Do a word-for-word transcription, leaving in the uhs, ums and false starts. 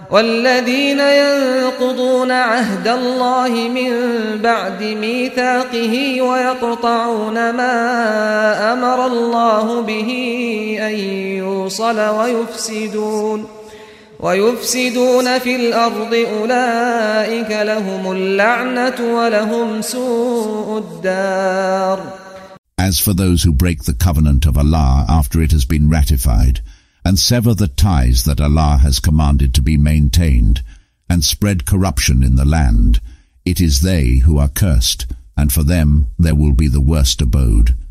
والذين ينقضون عهد الله من بعد ميثاقه ويقطعون ما أمر الله به أن يوصل ويفسدون ويفسدون في الأرض أولئك لهم اللعنة ولهم سوء الدار. As for those who break the covenant of Allah after it has been ratified, and sever the ties that Allah has commanded to be maintained, and spread corruption in the land, it is they who are cursed, and for them there will be the worst abode.